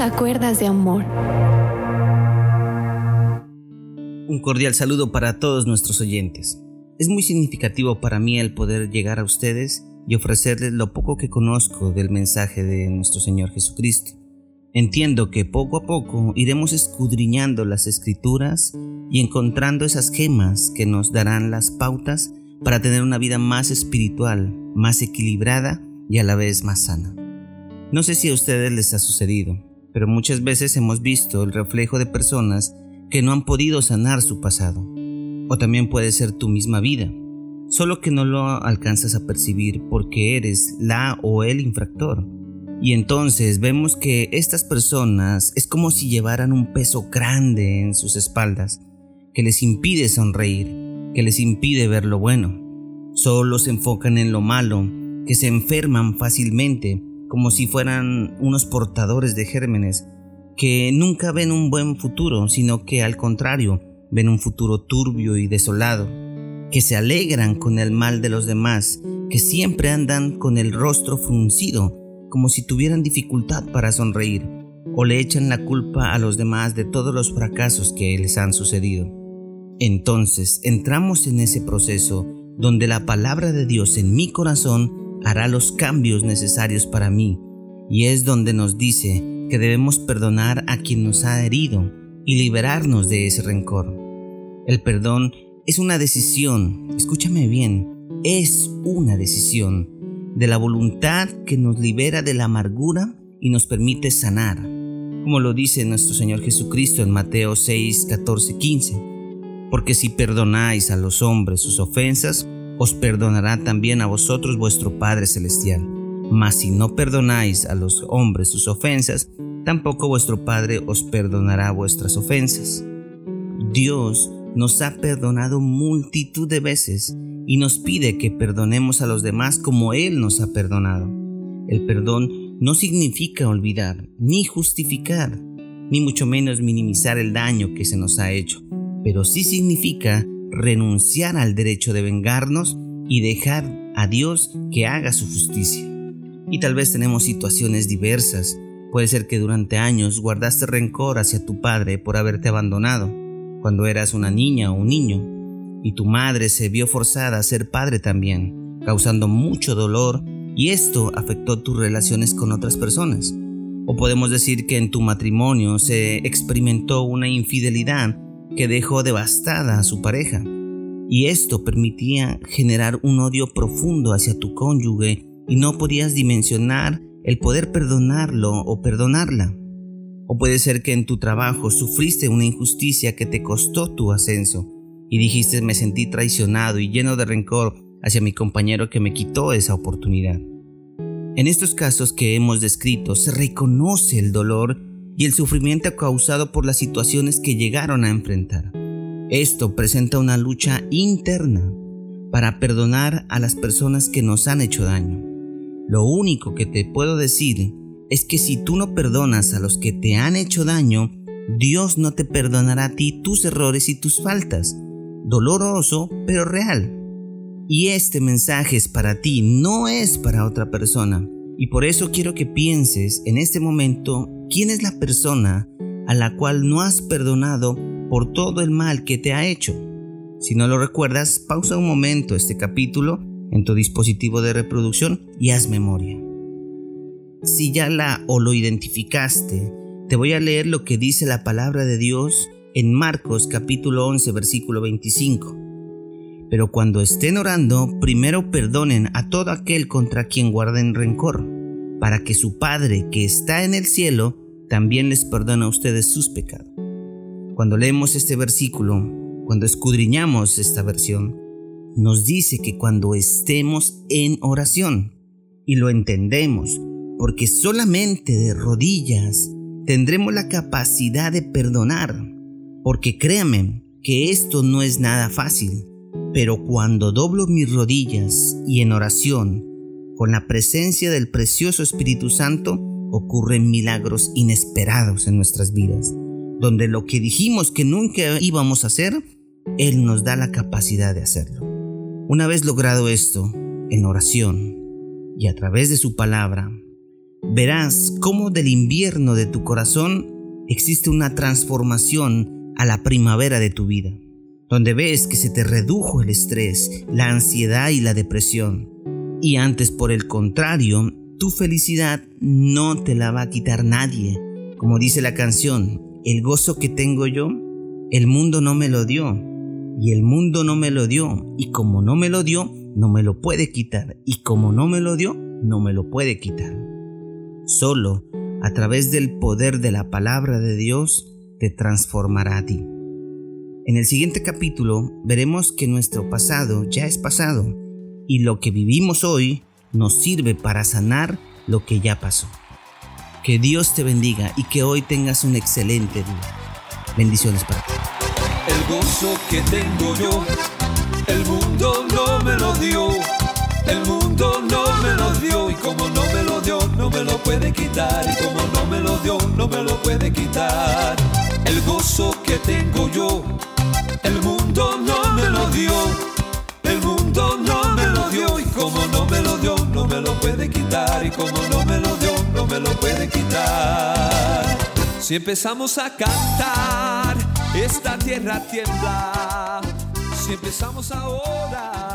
acuerdas de amor. Un cordial saludo para todos nuestros oyentes. Es muy significativo para mí el poder llegar a ustedes y ofrecerles lo poco que conozco del mensaje de nuestro Señor Jesucristo. Entiendo que poco a poco iremos escudriñando las Escrituras y encontrando esas gemas que nos darán las pautas para tener una vida más espiritual, más equilibrada y a la vez más sana. No sé si a ustedes les ha sucedido, pero muchas veces hemos visto el reflejo de personas que no han podido sanar su pasado. O también puede ser tu misma vida, solo que no lo alcanzas a percibir porque eres la o el infractor. Y entonces vemos que estas personas es como si llevaran un peso grande en sus espaldas, que les impide sonreír, que les impide ver lo bueno. Solo se enfocan en lo malo, que se enferman fácilmente, como si fueran unos portadores de gérmenes, que nunca ven un buen futuro, sino que al contrario, ven un futuro turbio y desolado, que se alegran con el mal de los demás, que siempre andan con el rostro fruncido, como si tuvieran dificultad para sonreír, o le echan la culpa a los demás de todos los fracasos que les han sucedido. Entonces entramos en ese proceso donde la palabra de Dios en mi corazón hará los cambios necesarios para mí, y es donde nos dice que debemos perdonar a quien nos ha herido y liberarnos de ese rencor. El perdón es una decisión, escúchame bien, es una decisión de la voluntad que nos libera de la amargura y nos permite sanar, como lo dice nuestro Señor Jesucristo en Mateo 6, 14, 15. Porque si perdonáis a los hombres sus ofensas, os perdonará también a vosotros vuestro Padre Celestial. Mas si no perdonáis a los hombres sus ofensas, tampoco vuestro Padre os perdonará vuestras ofensas. Dios nos ha perdonado multitud de veces y nos pide que perdonemos a los demás como Él nos ha perdonado. El perdón no significa olvidar, ni justificar, ni mucho menos minimizar el daño que se nos ha hecho, pero sí significa renunciar al derecho de vengarnos y dejar a Dios que haga su justicia. Y tal vez tenemos situaciones diversas. Puede ser que durante años guardaste rencor hacia tu padre por haberte abandonado cuando eras una niña o un niño, y tu madre se vio forzada a ser padre también, causando mucho dolor, y esto afectó tus relaciones con otras personas. O podemos decir que en tu matrimonio se experimentó una infidelidad que dejó devastada a su pareja, y esto permitía generar un odio profundo hacia tu cónyuge y no podías dimensionar el poder perdonarlo o perdonarla. O puede ser que en tu trabajo sufriste una injusticia que te costó tu ascenso y dijiste: me sentí traicionado y lleno de rencor hacia mi compañero que me quitó esa oportunidad. En estos casos que hemos descrito se reconoce el dolor y el sufrimiento causado por las situaciones que llegaron a enfrentar. Esto presenta una lucha interna para perdonar a las personas que nos han hecho daño. Lo único que te puedo decir es que si tú no perdonas a los que te han hecho daño, Dios no te perdonará a ti tus errores y tus faltas. Doloroso, pero real. Y este mensaje es para ti, no es para otra persona. Y por eso quiero que pienses en este momento quién es la persona a la cual no has perdonado por todo el mal que te ha hecho. Si no lo recuerdas, pausa un momento este capítulo en tu dispositivo de reproducción y haz memoria. Si ya lo identificaste, te voy a leer lo que dice la palabra de Dios en Marcos capítulo 11 versículo 25. Pero cuando estén orando, primero perdonen a todo aquel contra quien guarden rencor, para que su Padre que está en el cielo también les perdone a ustedes sus pecados. Cuando leemos este versículo, cuando escudriñamos esta versión, nos dice que cuando estemos en oración, y lo entendemos, porque solamente de rodillas tendremos la capacidad de perdonar, porque créanme que esto no es nada fácil, pero cuando doblo mis rodillas y en oración, con la presencia del precioso Espíritu Santo, ocurren milagros inesperados en nuestras vidas, donde lo que dijimos que nunca íbamos a hacer, Él nos da la capacidad de hacerlo. Una vez logrado esto, en oración y a través de su palabra, verás cómo del invierno de tu corazón existe una transformación a la primavera de tu vida, donde ves que se te redujo el estrés, la ansiedad y la depresión. Y antes, por el contrario, tu felicidad no te la va a quitar nadie. Como dice la canción, el gozo que tengo yo, el mundo no me lo dio. Y el mundo no me lo dio. Y como no me lo dio, no me lo puede quitar. Y como no me lo dio, no me lo puede quitar. Solo a través del poder de la palabra de Dios te transformará a ti. En el siguiente capítulo veremos que nuestro pasado ya es pasado y lo que vivimos hoy nos sirve para sanar lo que ya pasó. Que Dios te bendiga y que hoy tengas un excelente día. Bendiciones para ti. El gozo que tengo yo, el mundo no me lo dio. El mundo no me lo dio y como no me lo dio, no me lo puede quitar. Y como no me lo dio, no me lo puede quitar. El gozo que tengo yo, el mundo no me lo dio. El mundo no me lo dio y como no me lo dio, no me lo puede quitar. Y como no me lo dio, no me lo puede quitar. Si empezamos a cantar, esta tierra tiembla. Si empezamos a orar,